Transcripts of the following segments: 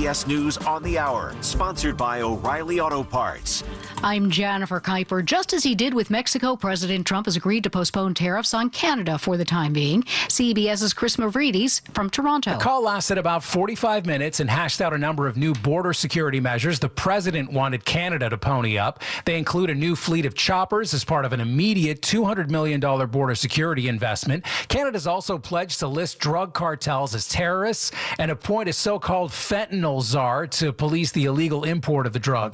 CBS News on the Hour, sponsored by O'Reilly Auto Parts. I'm Jennifer Kuiper. Just as he did with Mexico, President Trump has agreed to postpone tariffs on Canada for the time being. CBS's Chris Mavridis from Toronto. The call lasted about 45 minutes and hashed out a number of new border security measures. The president wanted Canada to pony up. They include a new fleet of choppers as part of an immediate $200 million border security investment. Canada's also pledged to list drug cartels as terrorists and appoint a so-called fentanyl czar to police the illegal import of the drug.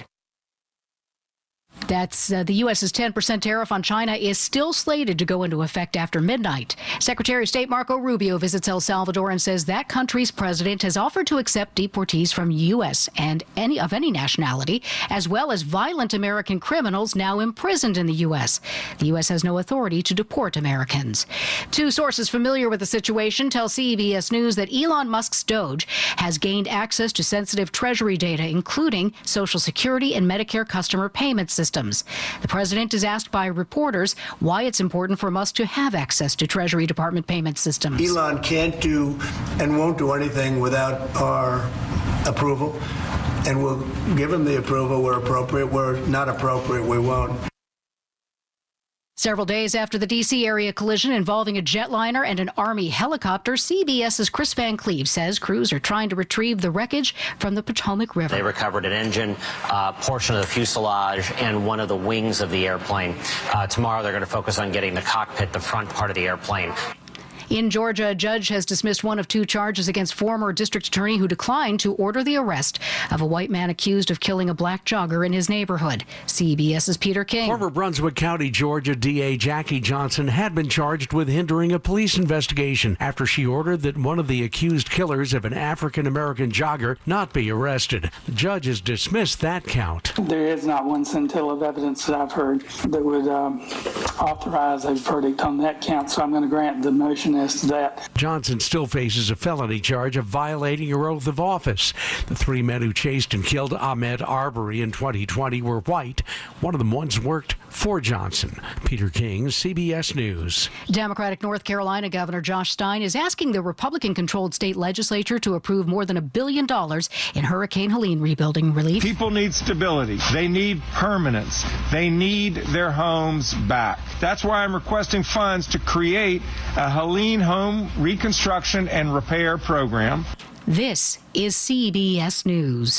That's the U.S.'s 10% tariff on China is still slated to go into effect after midnight. Secretary of State Marco Rubio visits El Salvador and says that country's president has offered to accept deportees from U.S. and any nationality, as well as violent American criminals now imprisoned in the U.S. The U.S. has no authority to deport Americans. Two sources familiar with the situation tell CBS News that Elon Musk's Doge has gained access to sensitive Treasury data, including Social Security and Medicare customer payment systems. The president is asked by reporters why it's important for Musk to have access to Treasury Department payment systems. Elon can't do and won't do anything without our approval, and we'll give him the approval where appropriate. Where not appropriate, we won't. Several days after the D.C. area collision involving a jetliner and an Army helicopter, CBS's Chris Van Cleve says crews are trying to retrieve the wreckage from the Potomac River. They recovered an engine, portion of the fuselage, and one of the wings of the airplane. Tomorrow they're going to focus on getting the cockpit, the front part of the airplane. In Georgia, a judge has dismissed one of two charges against former district attorney who declined to order the arrest of a white man accused of killing a black jogger in his neighborhood. CBS's Peter King. Former Brunswick County, Georgia DA Jackie Johnson had been charged with hindering a police investigation after she ordered that one of the accused killers of an African-American jogger not be arrested. The judge has dismissed that count. There is not one scintilla of evidence that I've heard that would authorize a verdict on that count, so I'm going to grant the motion as to that. Johnson still faces a felony charge of violating her oath of office. The three men who chased and killed Ahmaud Arbery in 2020 were white. One of them once worked for Johnson. Peter King, CBS News. Democratic North Carolina Governor Josh Stein is asking the Republican-controlled state legislature to approve more than $1 billion in Hurricane Helene rebuilding relief. People need stability. They need permanence. They need their homes back. That's why I'm requesting funds to create a Helene home reconstruction and repair program. This is CBS News.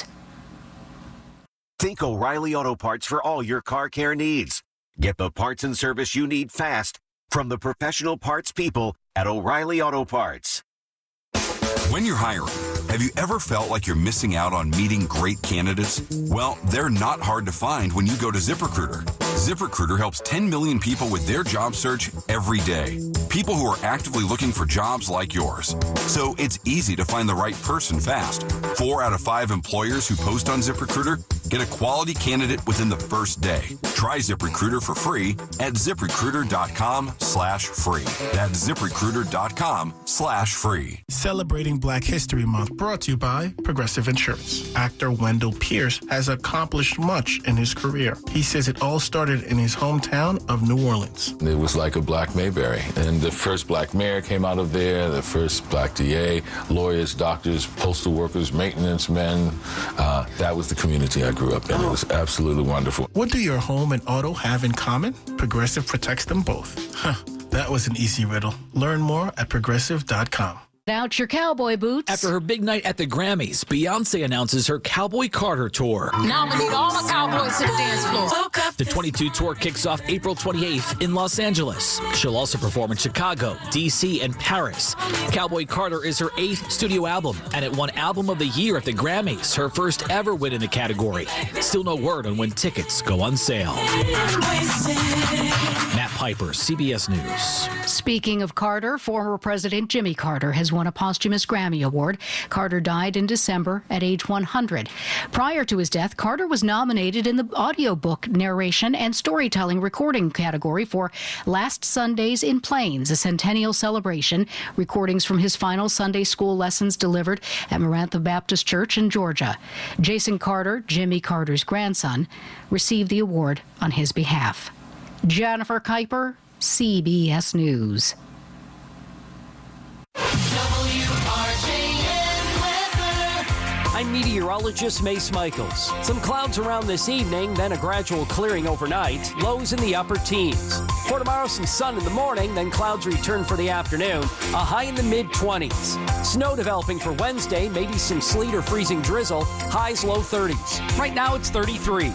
Think O'Reilly Auto Parts for all your car care needs. Get the parts and service you need fast from the professional parts people at O'Reilly Auto Parts. When you're hiring, have you ever felt like you're missing out on meeting great candidates? Well, they're not hard to find when you go to ZipRecruiter. ZipRecruiter helps 10 million people with their job search every day. People who are actively looking for jobs like yours. So it's easy to find the right person fast. 4 out of 5 employers who post on ZipRecruiter get a quality candidate within the first day. Try ZipRecruiter for free at ZipRecruiter.com/free. That's ZipRecruiter.com/free. Celebrating Black History Month, brought to you by Progressive Insurance. Actor Wendell Pierce has accomplished much in his career. He says it all started in his hometown of New Orleans. It was like a Black Mayberry, and the first Black mayor came out of there, the first Black DA, lawyers, doctors, postal workers, maintenance men. That was the community I grew up in. It was absolutely wonderful. What do your home and auto have in common? Progressive protects them both. That was an easy riddle. Learn more at Progressive.com. Out your cowboy boots. After her big night at the Grammys, Beyonce announces her Cowboy Carter Tour. Now I'm gonna need all my cowboys to the dance floor. The 22 tour kicks off April 28th in Los Angeles. She'll also perform in Chicago, D.C., and Paris. Cowboy Carter is her 8th studio album, and it won Album of the Year at the Grammys, her first ever win in the category. Still no word on when tickets go on sale. Matt Piper, CBS News. Speaking of Carter, former President Jimmy Carter has won a posthumous Grammy Award. Carter died in December at age 100. Prior to his death, Carter was nominated in the audiobook narration and storytelling recording category for Last Sundays in Plains, a centennial celebration, recordings from his final Sunday school lessons delivered at Marantha Baptist Church in Georgia. Jason Carter, Jimmy Carter's grandson, received the award on his behalf. Jennifer Kuiper, CBS News. I meteorologist Mace Michaels. Some clouds around this evening, then a gradual clearing overnight. Lows in the upper teens. For tomorrow, some sun in the morning, then clouds return for the afternoon. A high in the mid-20s. Snow developing for Wednesday, maybe some sleet or freezing drizzle. Highs low 30s. Right now it's 33.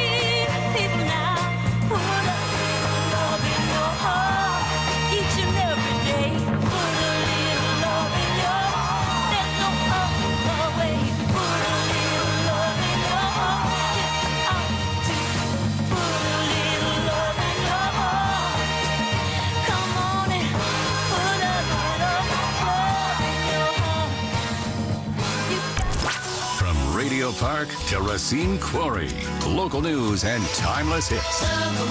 Each and every Memorial Park to Racine Quarry. Local news and timeless hits.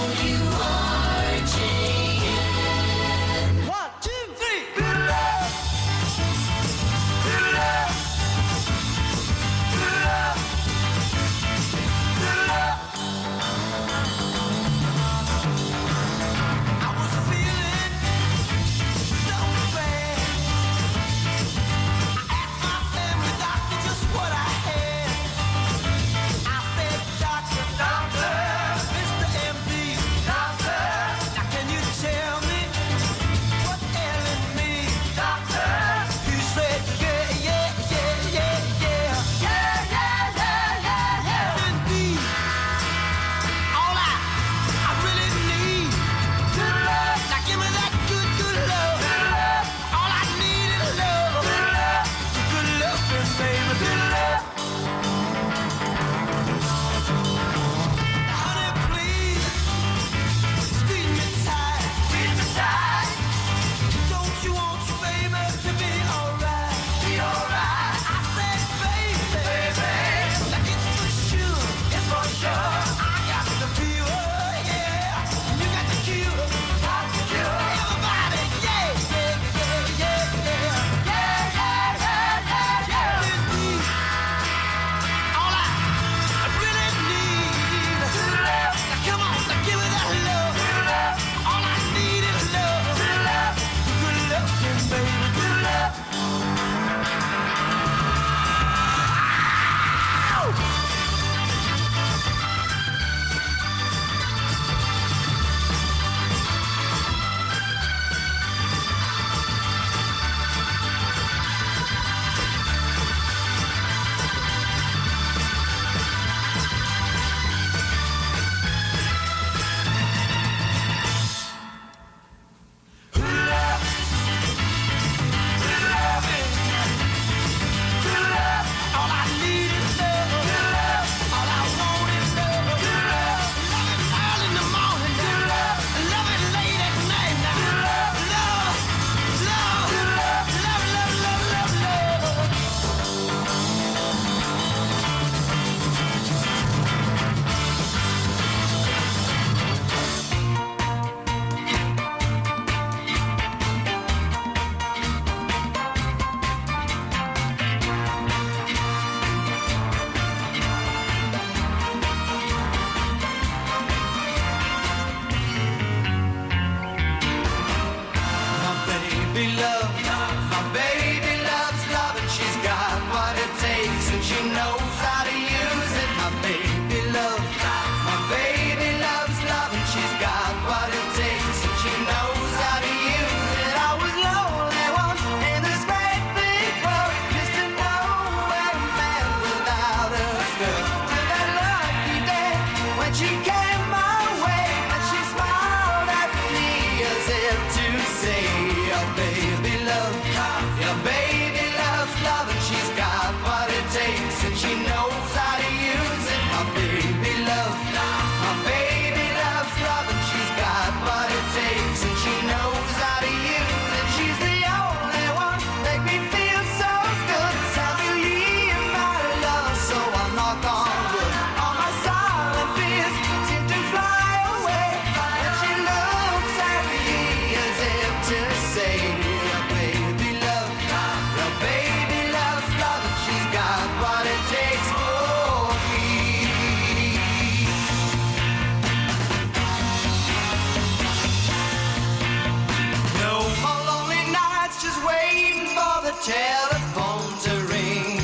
telephone to ring.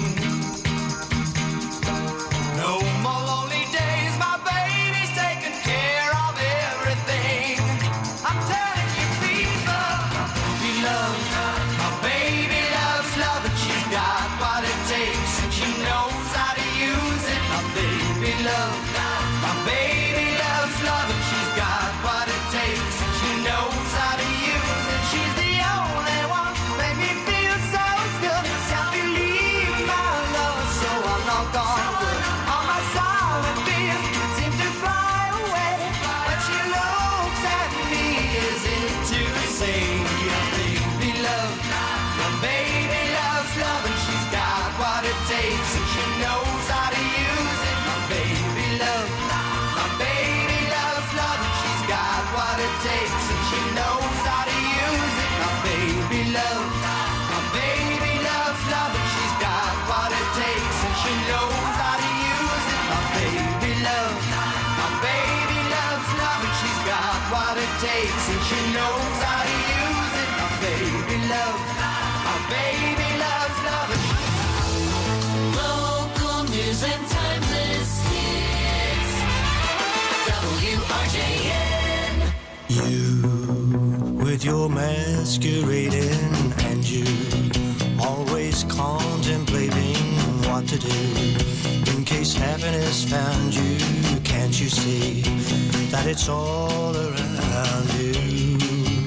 No more lonely days, my baby's taking care of everything. I'm telling you people, we love, my baby loves love, and she's got what it takes, and she knows how to use it. My baby loves love, and she's got what it takes, and she knows how to use it. She's the only one, make me feel so good. with your masquerading and you always contemplating what to do in case happiness found you. Can't you see that it's all around you?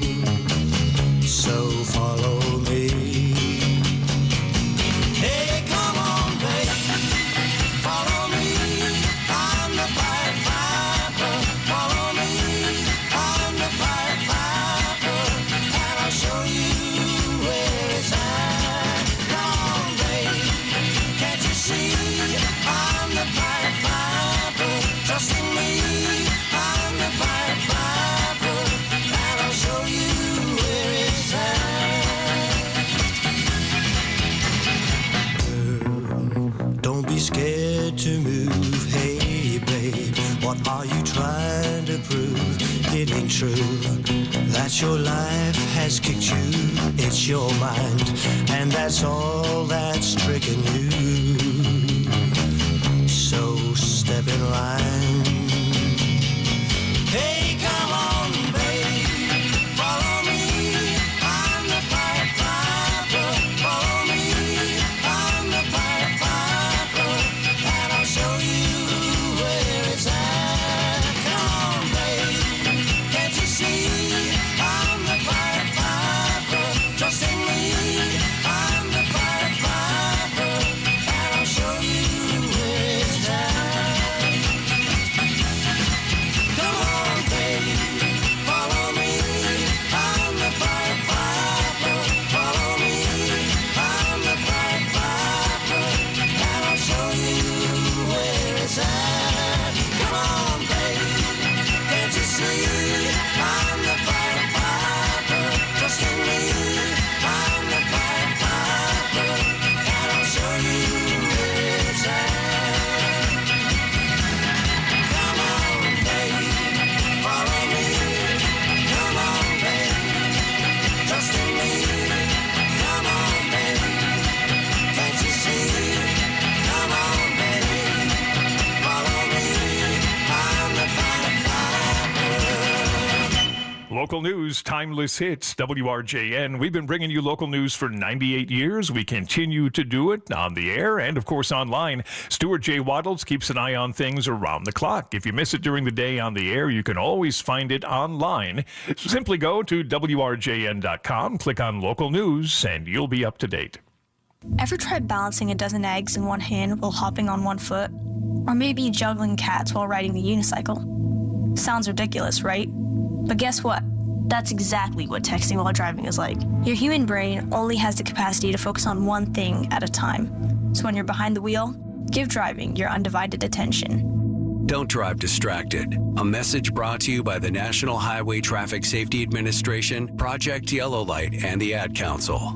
So follow me. Hey, come on, baby, follow me. I'm the Pied Piper. Follow me. I'm the Pied Piper, and I'll show you where it's at. Come on, baby, can't you see? I'm the Pied Piper. Trust in me. I'm the Pied Piper, and I'll show you where it's at. Don't be scared to move. Hey, babe, what are you trying to prove? It ain't true that your life has kicked you. It's your mind, and that's all that's tricking you. So step in line. Hey, come on, babe, follow me. I'm the Pied Piper. Follow me. I'm the Pied Piper, and I'll show you where it's at. Come on, babe, can't you see? I'm the Pied Piper. Trust in me. I'm the Pied Piper, and I'll show you where it's at. Come on, baby, follow me. I'm the Pied Piper. Follow me. I'm the Pied Piper, and I'll show you where it's at. Come on, baby, can't you see? I'm the Pied Piper. Trust in me. I'm the Pied Piper, and I'll show you where it's at. Come on, baby, follow me. Come on, baby, trust in me. Come on, baby, can't you see? Come on, baby, follow me. I'm the Pied Piper. Local news, timeless hits, WRJN. We've been bringing you local news for 98 years. We continue to do it on the air and, of course, online. Stuart J. Waddles keeps an eye on things around the clock. If you miss it during the day on the air, you can always find it online. Simply go to WRJN.com, click on local news, and you'll be up to date. Ever tried balancing a dozen eggs in one hand while hopping on one foot? Or maybe juggling cats while riding the unicycle? Sounds ridiculous, right? But guess what? That's exactly what texting while driving is like. Your human brain only has the capacity to focus on one thing at a time. So when you're behind the wheel, give driving your undivided attention. Don't drive distracted. A message brought to you by the National Highway Traffic Safety Administration, Project Yellow Light, and the Ad Council.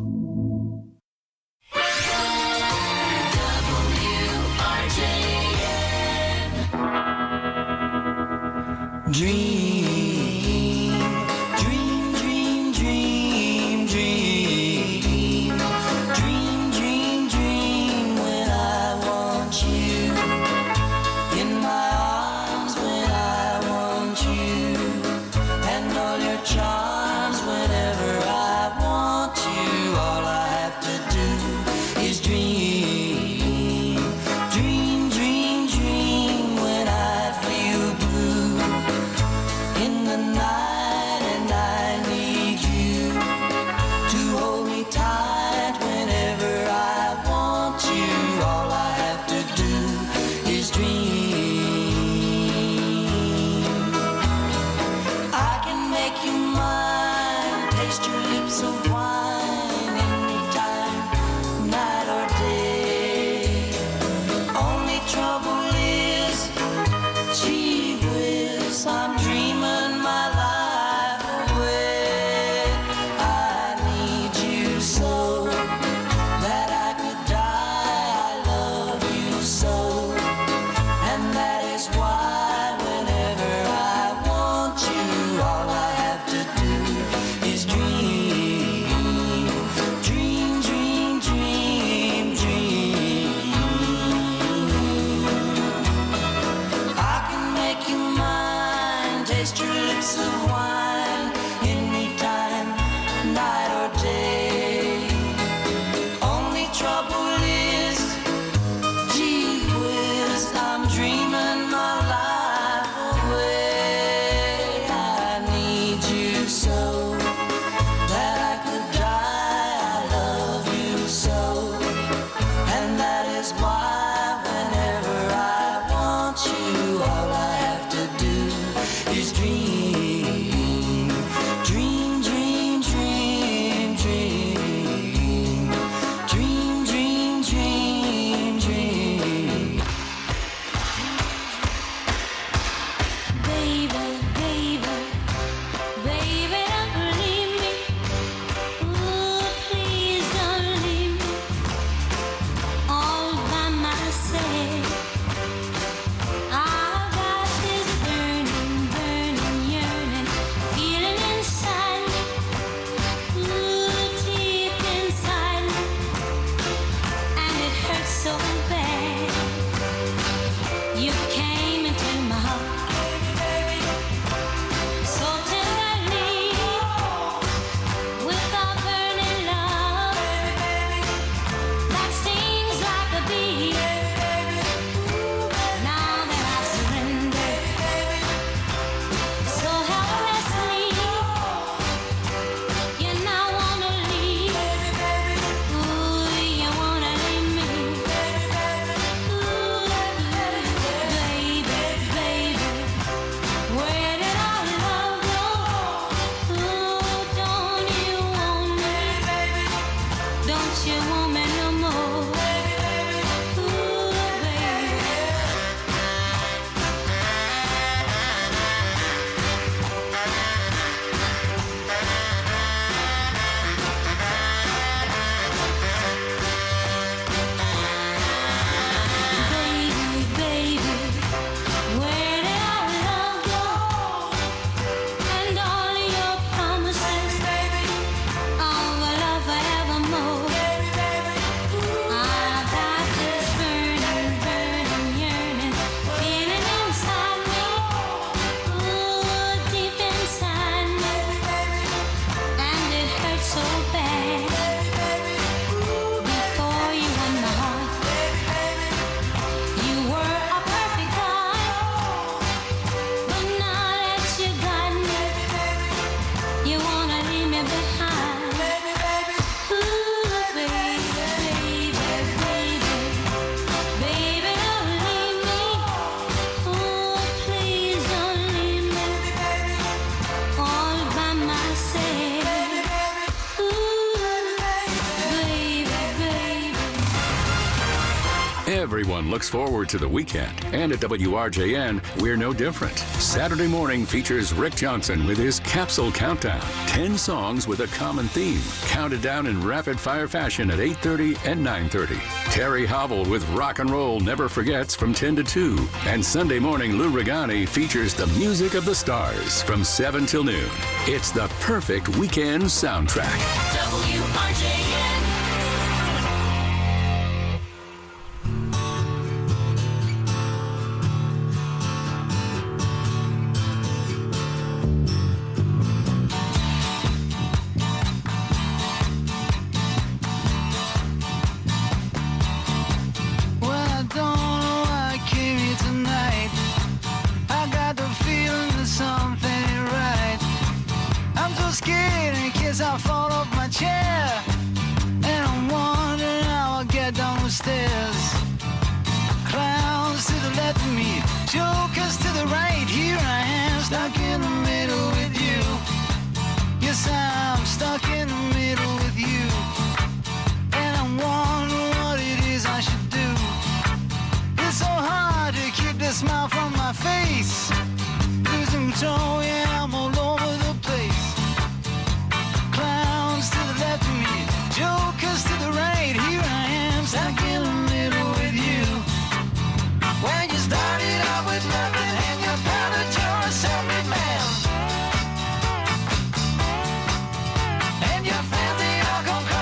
Dream, dream, dream, dream, dream. Dream, dream, dream when I want you. In my arms when I want you. And all your charms whenever I want you. All I have to do is dream. Dream, dream, dream when I feel blue. don't you want me no more? Ooh, baby. Baby, baby, where did our love go? And all your promises, baby, of a love forevermore. I've got this burning, burning yearning feeling inside me, ooh, deep inside me, and it hurts so bad. Before you won my heart, you were a perfect God, but now that you got me, you wanna leave me behind. Ooh, baby, baby, baby, baby, don't leave me. Oh, please don't leave me all by myself. Ooh, baby, baby. Everyone looks forward to the weekend, and at WRJN, we're no different. Saturday morning features Rick Johnson with his Capsule Countdown. 10 songs with a common theme, counted down in rapid-fire fashion at 8:30 and 9:30. Terry Hobble with Rock and Roll Never Forgets from 10 to 2. And Sunday morning, Lou Regani features the music of the stars from 7 till noon. It's the perfect weekend soundtrack. WRJN. Well, I don't know why I came here tonight. I got the feeling that something ain't right. I'm so scared in case I fall off my chair, and I'm wondering how I'll get down the stairs. Clowns to the left of me, jokers to the right. Here I am, stuck in the middle with you. Yes, I'm stuck in the middle with you, and I'm wondering what it is I should do. It's so hard to keep the smile from my face. Losing control, yeah, I'm all over the place. Clowns to the left of me, jokers to the right. Here I am, stuck in the middle with you. When you started out with nothing and you found that you're a self-made man, and your fans, they all come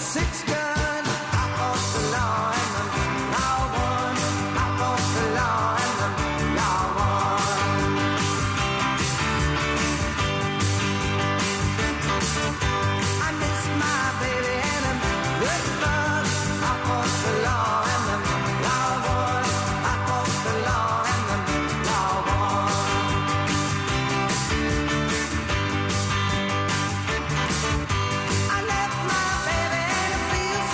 six gun. I fought the law and the law won. I fought the law and the law won. I miss my baby and I'm good fun. I fought the law and the law won. I fought the law and the law won. I left my baby and it feels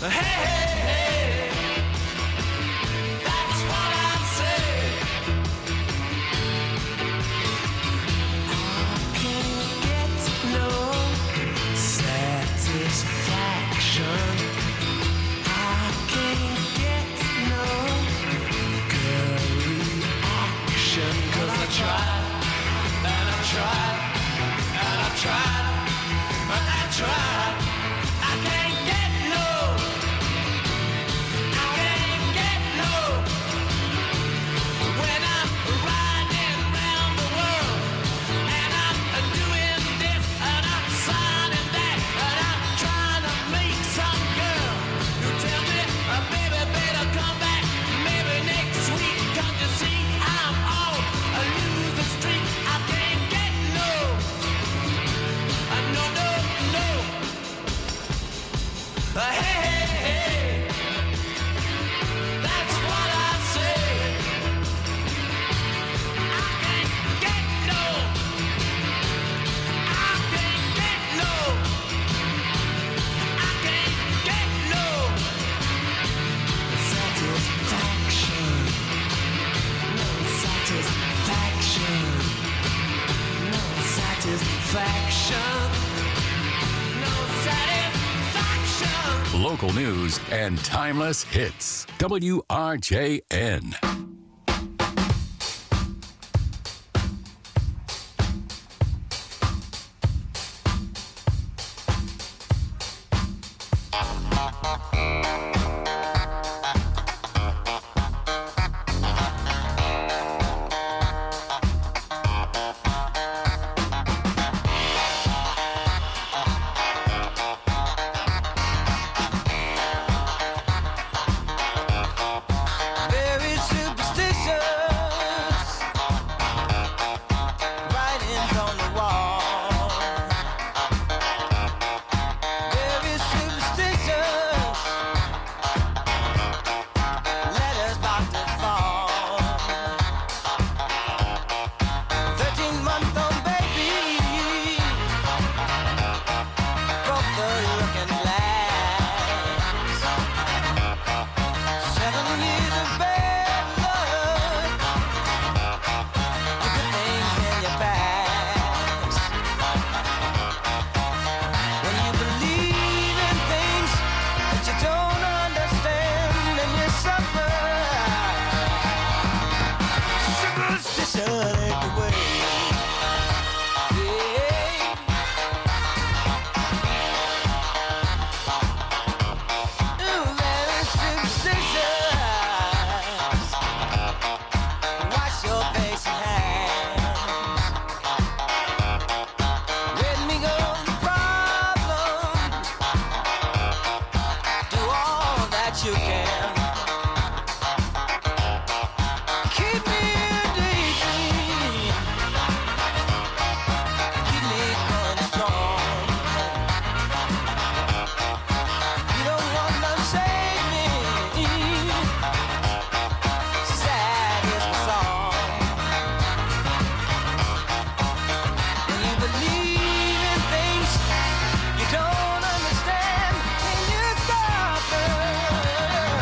That's what I say. I can't get no satisfaction. I can't get no good reaction. 'Cause I tried, and I tried, and I tried, and I tried. I can't get no. I can't get no. When I'm riding around the world, and I'm doing this, and I'm signing that, and I'm trying to make some girl who tell me, baby, better come back, maybe next week. Come to see, I'm on a losing streak. I can't get no. No, no, no. Hey, hey, hey. That's what I say. I can't get no. I can't get no. I can't get no satisfaction. No satisfaction. No satisfaction. No satisfaction. Local news and timeless hits. WRJN. Very superstitious. Writings on the wall. Very superstitious. Letters about to fall. 13-month-old baby broke the looking glass. 7 years of bad luck. The good things in your past. When you believe in things that you don't understand, and you suffer. Superstition ain't the way. Ooh, very superstitious. Wash your face and hands. Let me go the problems. Do all that you can. Keep me in daydream. Keep me going strong. You don't want to save me. Sad is my song. When you believe in things you don't understand, and you suffer.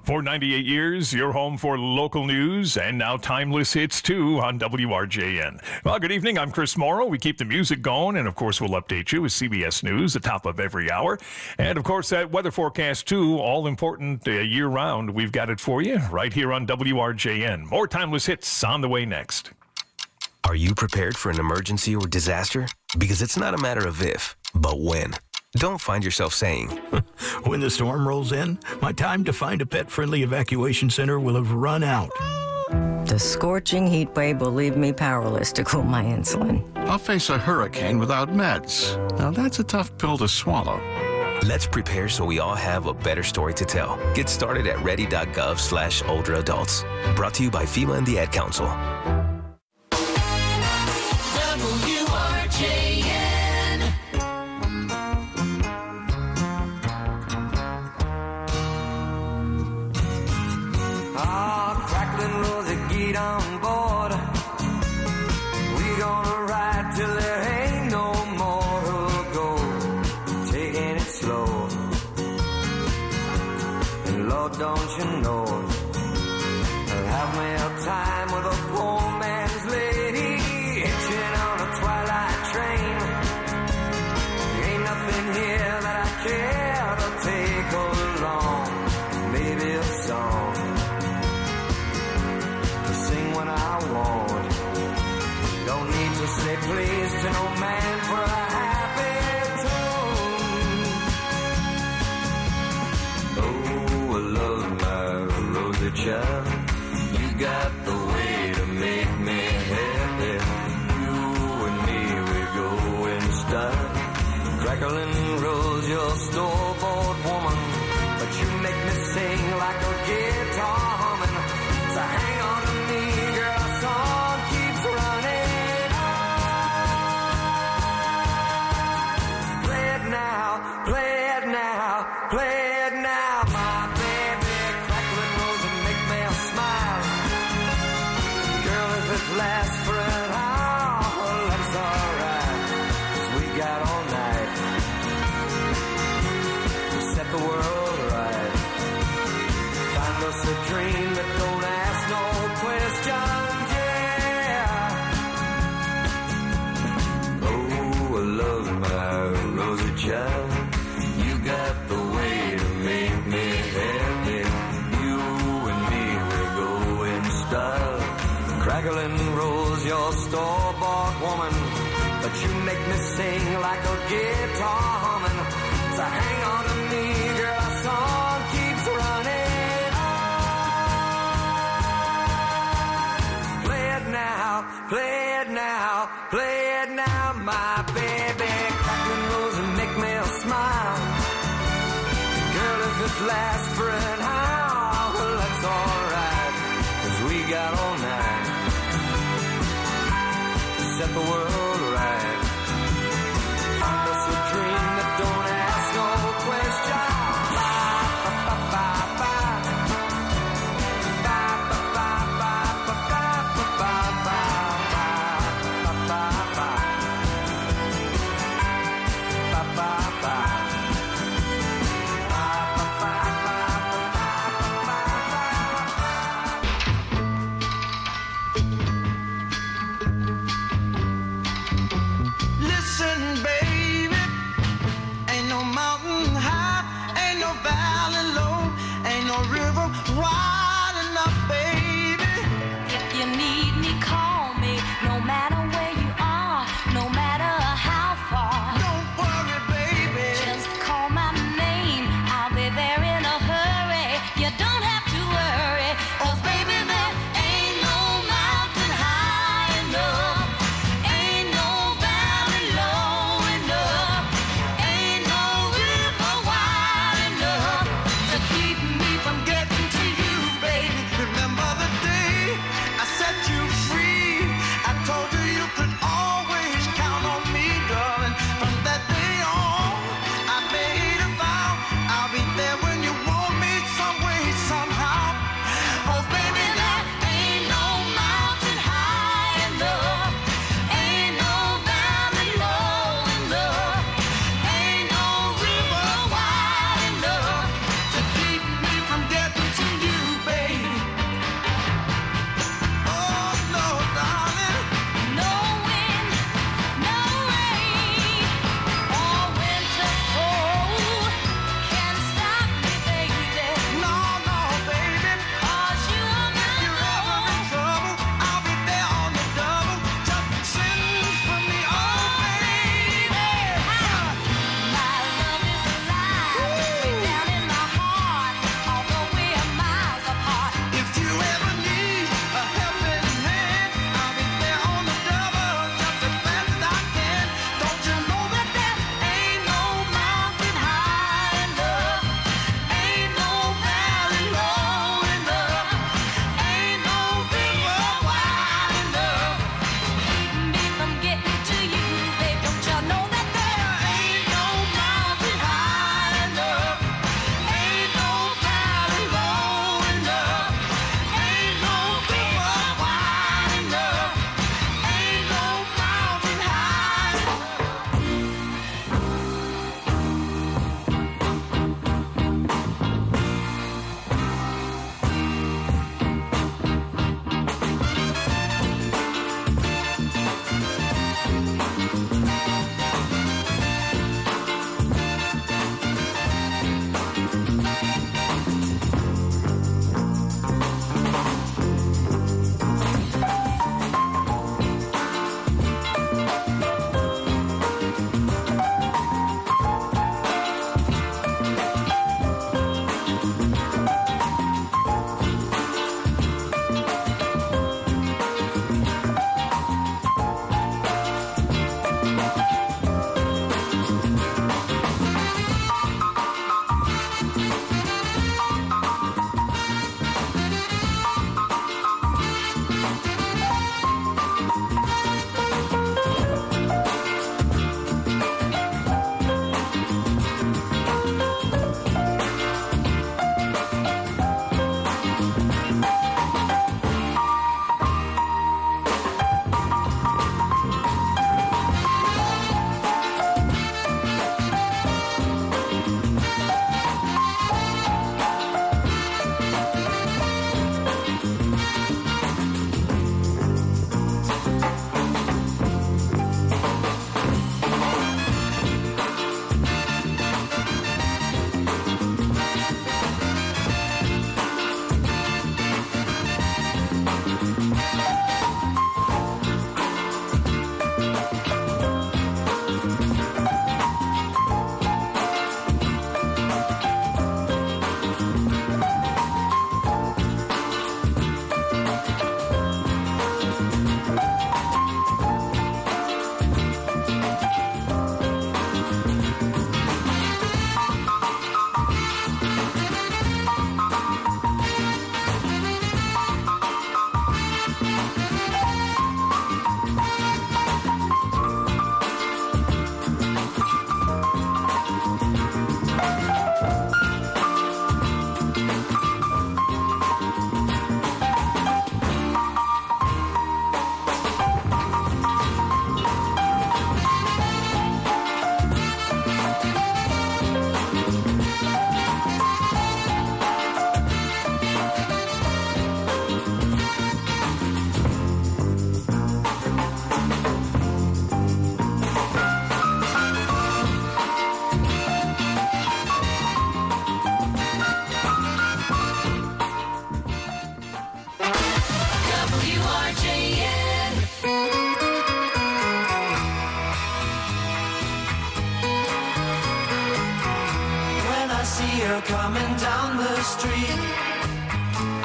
For 98 years, your home for local news and now timeless hits, too, on WRJN. Well, good evening. I'm Chris Morrow. We keep the music going, and, of course, we'll update you with CBS News at the top of every hour. And, of course, that weather forecast, too, all important year-round. We've got it for you right here on WRJN. More timeless hits on the way next. Are you prepared for an emergency or disaster? Because it's not a matter of if, but when. Don't find yourself saying, when the storm rolls in, my time to find a pet-friendly evacuation center will have run out. The scorching heat wave will leave me powerless to cool my insulin. I'll face a hurricane without meds. Now that's a tough pill to swallow. Let's prepare so we all have a better story to tell. Get started at ready.gov/older adults. Brought to you by FEMA and the Ad Council. On board, we gonna ride till there ain't no more to go, taking it slow. And Lord, don't you know, I'll have me a time with a poor man's lady, hitching on a twilight train. Ain't nothing here that I care to take along, maybe a song when I want. Don't need to say please to no man for a happy tune. Oh, I love my Rosie child. You got the way to make me happy. You and me, we go in style. Crackling rose, your store-bought woman, but you make me sing like a guitar humming. So hang on to me, girl, our song keeps running on. Play it now, play it now, play it now, my baby. Crackling rose and make me smile. Girl, if it lasts for an hour, that's alright, 'cause we got all night to set the world right. Find us a dream that don't ask no questions, yeah. Oh, I love my Rosie child. You got the way to make me happy. You and me, we go in style. Crackling rose, your store-bought woman, but you make me sing like a guitar humming. So hang on to me, girl, our song keeps running on. Play it now, play it now, play it now, my baby. Crackling rose and make me smile. Girl, if it lasts for an hour, well, that's alright, 'cause we got all night to set the world right. Find us a dream that don't ask no questions.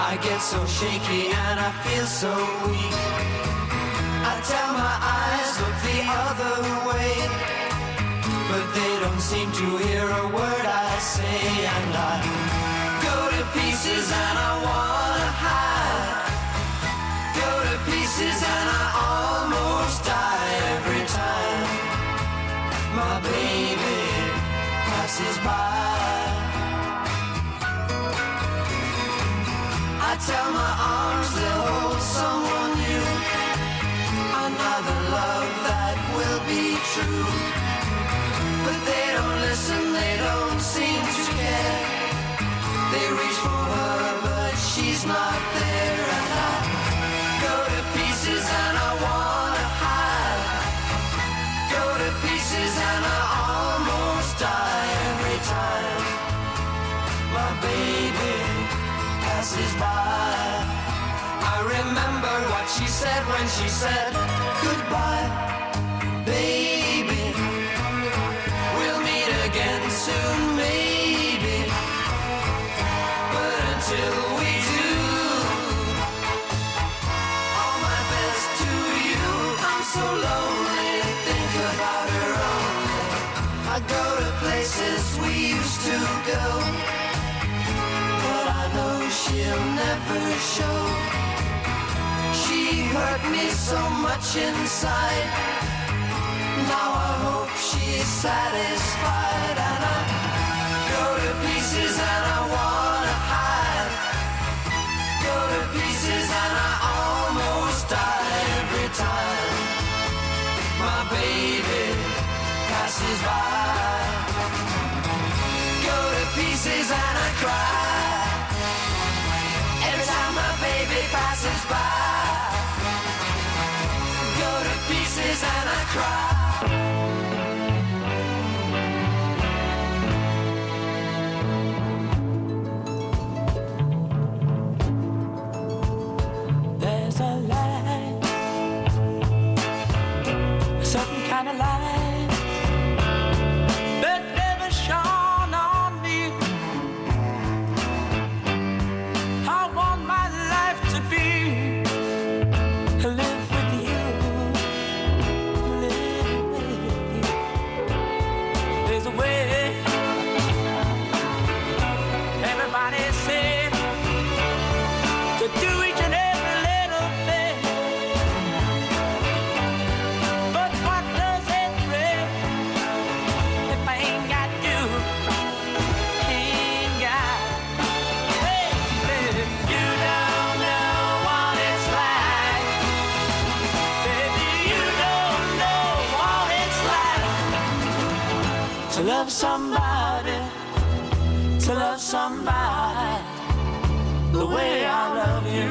I get so shaky and I feel so weak. I tell my eyes look the other way, but they don't seem to hear a word I say. And I go to pieces and I wanna hide. Go to pieces and I almost die every time my baby passes by. I tell my arms they'll hold someone new, another love that will be true. But they don't listen, they don't seem to care. They reach for her, but she's not there. And I go to pieces and I wanna hide. Go to pieces and I almost die every time my baby passes by. I remember what she said when she said goodbye, baby. We'll meet again soon, maybe. But until we do, all my best to you. I'm so lonely, think about her only. I go to places we used to go, but I know she'll never show. She hurt me so much inside. Now I hope she's satisfied. And I go to pieces and I wanna hide. Go to pieces and I almost die every time my baby passes by. Go to pieces and I cry every time my baby passes by. Go to pieces and I cry. There's a light, a certain kind of light that never shone on me. I want my life to be live with you, live with you. There's a way. Everybody said to do each and every little thing, but what does it bring if I ain't got you? Ain't got, baby, you don't know what it's like. Baby, you don't know what it's like to love somebody, to love somebody the way I love you.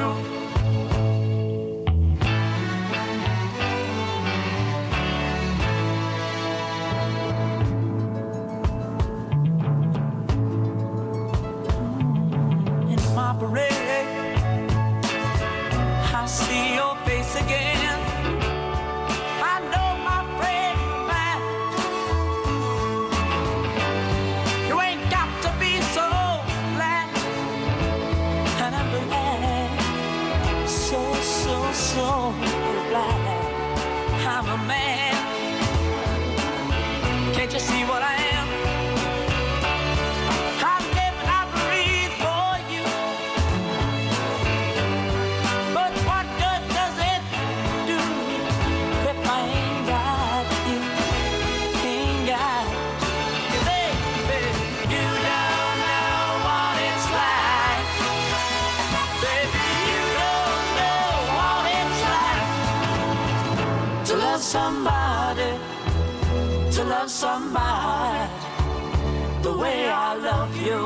In my parade, I see your face again. I know my friend man, you ain't got to be so glad. And I'm glad, so glad I'm a man. Can't you see what I am? I'm living, I breathe for you. But what good does it do if I ain't got you? Ain't got you, baby. You don't know what it's like. Baby, you don't know what it's like to love somebody, to love somebody the way I love you.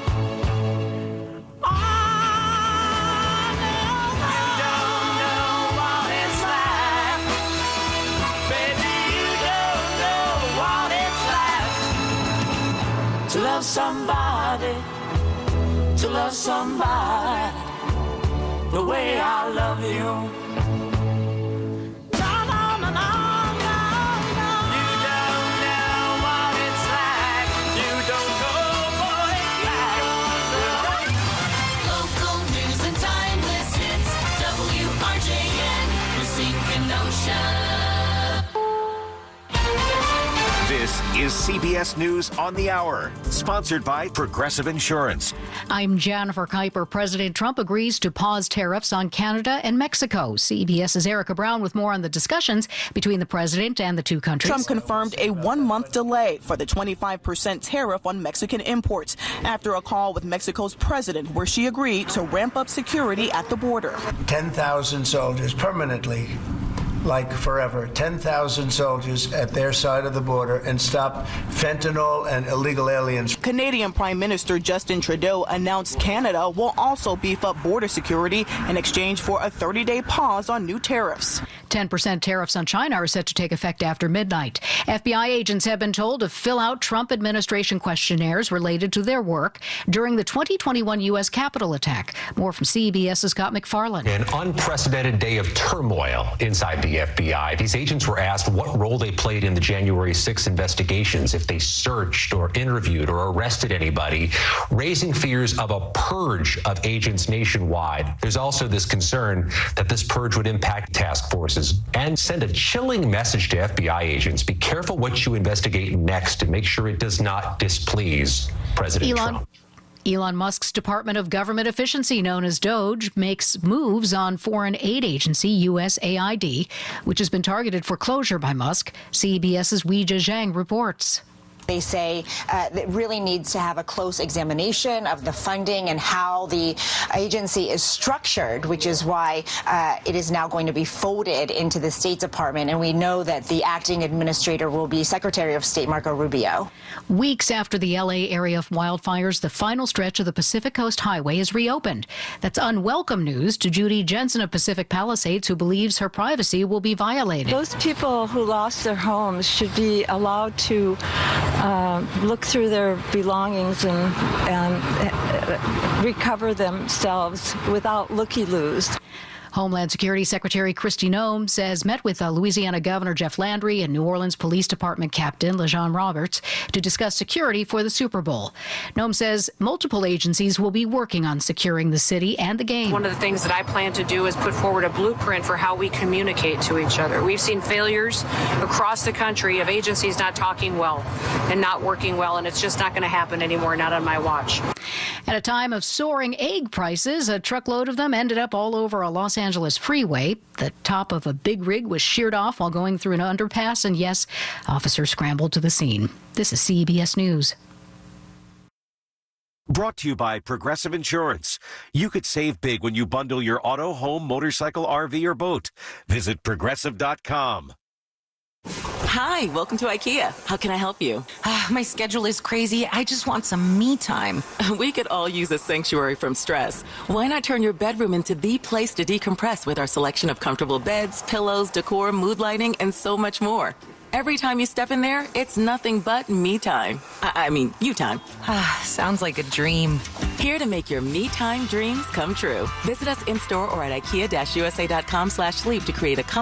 Oh, no, you don't know what it's like. Baby, you don't know what it's like to love somebody, to love somebody the way I love you. No, no, no, no, no, no. You don't know what it's like. You don't know what it's like. Local news and time. is CBS News on the Hour, sponsored by Progressive Insurance. I'm Jennifer Kuiper. President Trump agrees to pause tariffs on Canada and Mexico. CBS's Erica Brown with more on the discussions between the president and the two countries. Trump confirmed a 1-month delay for the 25% tariff on Mexican imports after a call with Mexico's president where she agreed to ramp up security at the border. 10,000 soldiers permanently, like forever, 10,000 soldiers at their side of the border and stop fentanyl and illegal aliens. Canadian Prime Minister Justin Trudeau announced Canada will also beef up border security in exchange for a 30-day pause on new tariffs. 10% tariffs on China are set to take effect after midnight. FBI agents have been told to fill out Trump administration questionnaires related to their work during the 2021 U.S. Capitol attack. More from CBS's Scott McFarland. An unprecedented day of turmoil inside the FBI. These agents were asked what role they played in the January 6 investigations, if they searched or interviewed or arrested anybody, raising fears of a purge of agents nationwide. There's also this concern that this purge would impact task forces and send a chilling message to FBI agents. Be careful what you investigate next and make sure it does not displease President Trump. Elon Musk's Department of Government Efficiency, known as DOGE, makes moves on foreign aid agency USAID, which has been targeted for closure by Musk. CBS's Weijia Zhang reports. They say that really needs to have a close examination of the funding and how the agency is structured, which is why it is now going to be folded into the State Department. And we know that the acting administrator will be Secretary of State Marco Rubio. Weeks after the L.A. area wildfires, the final stretch of the Pacific Coast Highway is reopened. That's unwelcome news to Judy Jensen of Pacific Palisades, who believes her privacy will be violated. Those people who lost their homes should be allowed to look through their belongings and recover themselves without looky-loos. Homeland Security Secretary Kristi Noem met with Louisiana Governor Jeff Landry and New Orleans Police Department Captain LeJean Roberts to discuss security for the Super Bowl. Noem says multiple agencies will be working on securing the city and the game. One of the things that I plan to do is put forward a blueprint for how we communicate to each other. We've seen failures across the country of agencies not talking well and not working well, and it's just not going to happen anymore, not on my watch. At a time of soaring egg prices, a truckload of them ended up all over a Los Angeles freeway. The top of a big rig was sheared off while going through an underpass, and yes, officers scrambled to the scene. This is CBS News. Brought to you by Progressive Insurance. You could save big when you bundle your auto, home, motorcycle, RV, or boat. Visit Progressive.com. Hi, welcome to IKEA. How can I help you? My schedule is crazy. I just want some me time. We could all use a sanctuary from stress. Why not turn your bedroom into the place to decompress with our selection of comfortable beds, pillows, decor, mood lighting, and so much more? Every time you step in there, it's nothing but me time. I mean, you time. Sounds like a dream. Here to make your me time dreams come true. Visit us in-store or at IKEA-USA.com/sleep to create a